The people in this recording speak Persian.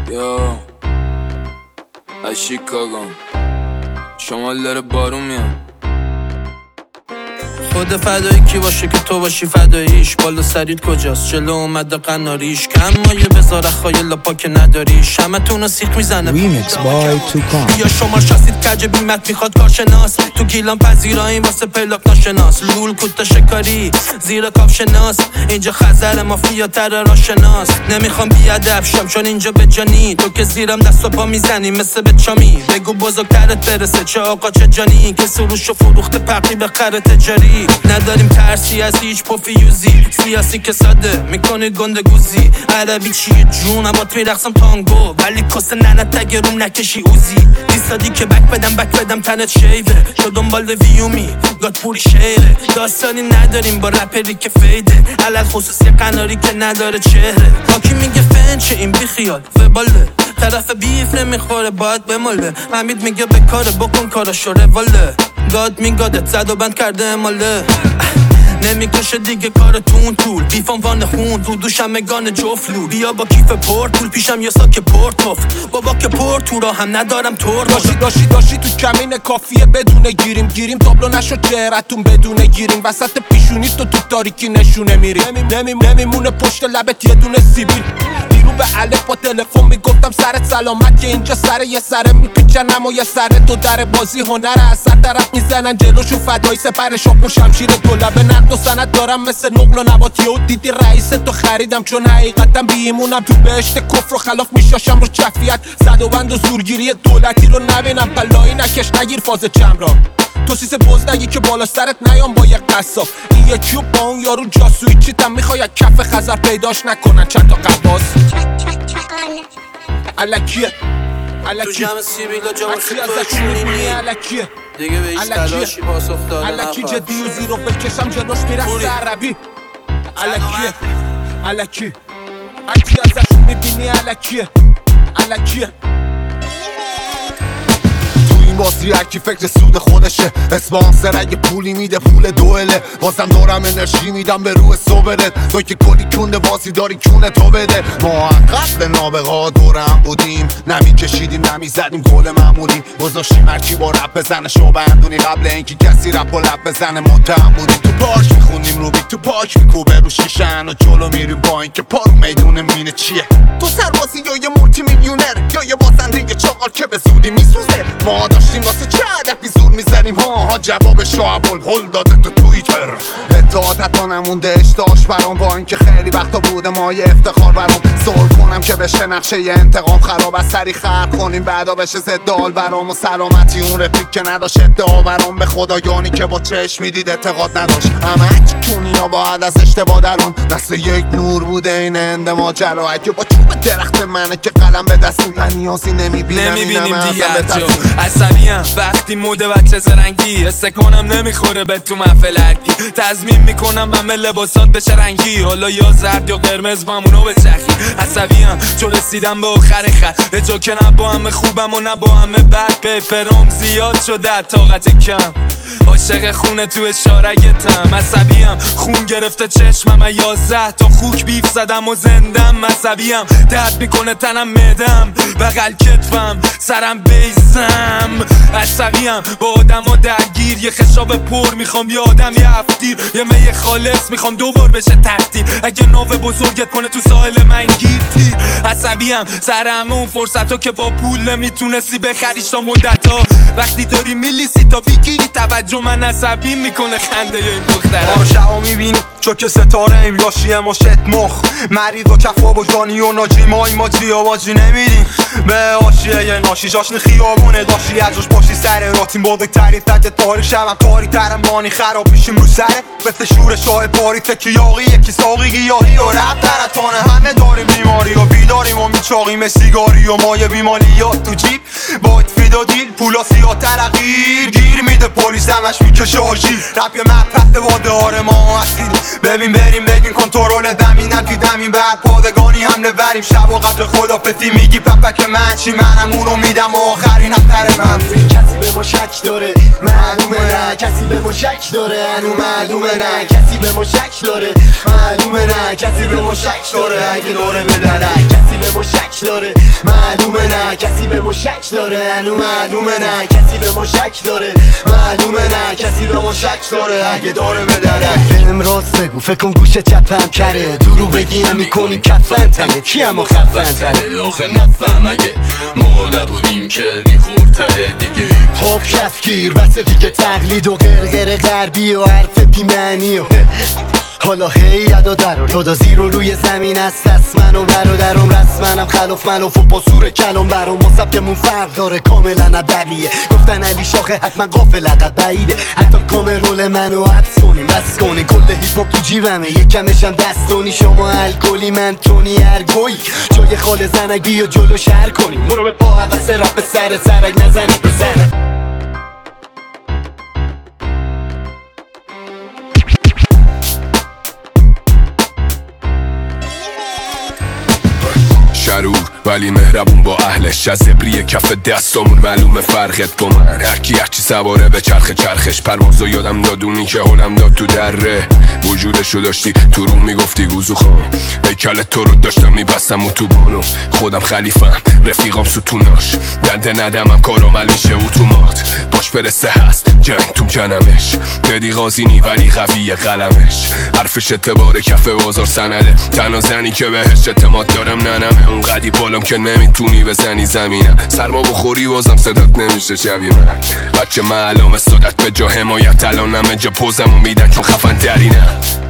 یا از شیکاگو شمال داره بارون میاد. خود فدایی کی باشه که تو باشی فداییش؟ بالا سرید کجاست؟ جلو اومده قناریش کم مایه بذار خایل پاک نداریش. همه تونو سیخ میزنه Remix by Tukan. یا شما شاسید کج بیمت میخواد کارشناس تو گیلان پذیراییم واسه پلاک ناشناس. لول کتا شکاری زیر کاف شناس اینجا خزر مافیا تر راشناس. نمیخوام بیادب شم چون اینجا به جانی تو که زیرم دست و پا میزنی مثل به چامی. بگو بزرگترت برسه چه آقا چه جانی که سروش و فروخت پقی به خر تجاری. نداریم ترسی از هیچ پوفیوزی سیاسی که ساده میکنه گندگوزی. عربی چیه جون امات میرقصم تانگو ولی کس ننت اگه روم نکشی اوزی. دیستادی که بک بدم تنت شیوه تو دنبال ویومی گاد پوری شیره. داستانی نداریم با رپری که فیده علل خصوصی قناری که نداره چهره. حاکی میگه فنچه این بی خیال فباله طرف بیف نمیخوره باید بماله. حمید میگه به کاره بکن کاراشو رواله. گاد میگادت زد و بند کرده اماله نمیکشه دیگه کارتون طول بیفان وان خون رو دوشم مگان جفلو. بیا با کیف پورت پول پیشم یه ساک پورتوف بابا که پورت تو را هم ندارم تور داشی تو کمین کافیه بدون گیریم تابلو نشد چهرتون بدون گیریم. وسط پیشونی تو تاریکی نشونه میری نمیمونه پشت لبت یه دونه سیبیل. دیرو به الف با تلفن میگفتم سرت سلامت که اینجا سر یه سره میپیچن اما یه سره تو در بازی هنر از سر طرف میزنن جلوشو فدای سپر شاپ و شمشیر تو لبه نقد و سند دارم مثل نقل و نباتی و دیدی رئیس تو خریدم چون حقیقتم بیمونم تو بهشت کفر و خلاف میشاشم رو چفیت زد و بند و زورگیری دولتی رو نبینم پلایی نکش نگیر فاز چمرا. تو سیس بوز نگی که بالا سرت نیام با یک قصاب. این یکی و با اون یارو جاسویی چیتم میخوای کف خزر پیداش نکنن چند تا قباس الکیه تو جمع سیبیلا جامع ازش میبینی الکیه دیگه به هیچ تلاشی پاسخ داده الکی جدی و زیرو بکشم جلوش میرسه عربی الکی ازش میبینی الکیه بازی هرکی فکر سود خودشه. اسپانسر اگه پولی میده پول دوئله. بازم دارم انرژی میدم به روح صبرت. تو که کلی کنده بازی داری کونه تو بده. ما قبل نابغا دورم بودیم نمی کشیدیم نمی زدیم گل معمولی. گذاشتیم هرکی با رپ بزنه شو بندونی قبل اینکه کسی رپ و لپ بزنه متهم بودیم. تو پارک میخوندیم روبیک تو پاک میکوبه رو شیشن و جلو میریم با اینکه پارو میدونه مینه چیه. تو سربازی یا یه مولتی میلیونر یا یه بازنده چاقال که به زودی میسوزه. ما داشتیم واسه چه هدفی زور میزنیم ها جواب شعب الهل داده تو توییتر. اتحادت ها نمونده اشتاش برام با اینکه خیلی وقتا بوده ما یه افتخار برام. زور کنم که بشه نقشه یه انتقام خراب از سری خرق کنیم بعدا بشه زدال برام. و سلامتی اون رفیق که نداشت ادعا برام به خدایانی که با چشم میدید اعتقاد نداشت. همه کنیا باید از اشتباه درون دست یک نور بوده این انده ماجرا. اگه با چوب درخت منه که قلم به دست من نیازی نمیبینیم دیگه عصبیم وقتی موده بچه زرنگی حسه کنم نمیخوره به تو محفل هرکی. تضمین میکنم همه لباسات بشه رنگی حالا یا زرد یا قرمز بامونو بچخی. عصبیم چون رسیدم به آخر خط به جا که نه با همه خوبم و نه با همه بد. پیپرام زیاد شده طاقت کم عاشق خونه تو اشارگتم. عصبیم خون گرفته چشمم 11 تا خوک بیف زدم و زندم. عصبیم درد میکنه تنم معدم بغل کتفم سرم بیزم. عصبیم با آدم ها درگیر یه خشاب پر میخوام یه آدم یه هفتیر یه می خالص میخوام دوبار بشه تقدیر اگه ناوه بزرگت کنه تو ساحل من گیر تیر. عصبیم سر همه اون فرصت ها که با پول نمیتونستی بخریش تا مدت ها. وقتی داری میلیسی تا بگیری توجه من عصبی میکنه خنده این دخترم. ما رو شبا میبینی چون که ستاره ایم لاشیه ما شت مخ مرید و کفا با جانی و ناجی ماجی آواجی نمیدیم به آشیه یه ناشی جاشن خیابونه داشتی ازش باشی سر راتیم بزرگتری تجت تاری شبم تاری ترم مانی خراب میشیم رو سره مثل شور شاه باری تکی یاقی یکی ساقی گیاهی و رب ترتانه همه داریم بیماری و بیداریم و میچاقیم سیگاری و مایه بیمالیات تو جیب باید فیدا دیل پولا سیاه ترقیر گیر میده پلیس همش میکشه آژیر رپ یه مپرد واده آره ما اصیل ببین بریم بگین کنترل دمینم که دمین بعد پادگانی حمله بریم شب و قبل خدافزی میگی پپک من چی منم اونو میدم و آخرین افتر من. کسی به ما شک داره معلومه نه کسی به ما شک داره انو معلومه نه کسی به ما شک داره معلومه نه کسی به ما شک داره اگه داره بدنه کسی به ما شک داره نه کسی به ما شک داره هنو معلومه نه کسی به ما شک داره معلومه نه کسی به ما شک داره اگه داره به درک بهم راست بگو فکر کن گوشه چپم کره دورو بگیم میکنیم کفن تنه کی اما خفن تره آخه نفهم اگه ما نبودیم که میخورتره دیگه پاپ کفگیر بس دیگه تقلید و غرغر غربی و حرف بیمعنی و حالا هی ادا در و زیرو روی زمین است دست من و برادرم رسمنم خلاف ملاف و پاسور کلام برام ما سبکمون فرق داره کاملا نبقیه گفتن علی شاخه حتما قافل عقب بعیده حتی کامرول منو حبس کنیم بس کنیم کل هیپ هاپ تو جیبمه یکمشم دستونی شما الکلی من تونی ارگوی جای خال زنگ بیا جلو شهر کنیم برو به پا حوث رپ به سر سرک نزنی بزنه شرور ولی مهربون با اهلش از ابری کف دستامون معلومه فرقت با من هرکی هرچی سواره به چرخش پروازو یادم دادونی که حالم داد تو دره وجودشو داشتی تو رو میگفتی گوزو خان هیکل تو رو داشتم میبستم اتوبانو خودم خلیفم رفیقام ستوناش دنده ندمم کارامل میشه اتومات باش برسه هست جنگ تو جنمش دادی غازینی ولی قویه قلمش حرفش اعتبار کف بازار سنده تنها زنی که بهش اعتماد دارم ننمه اون قدی بالام که نمیتونی بزنی زمینم سرما بخوری بازم صدات نمیشه شبیه من بچه معلوم صدت به جا حمایت الان همه جا پوزمو میدن چون خفن ترینم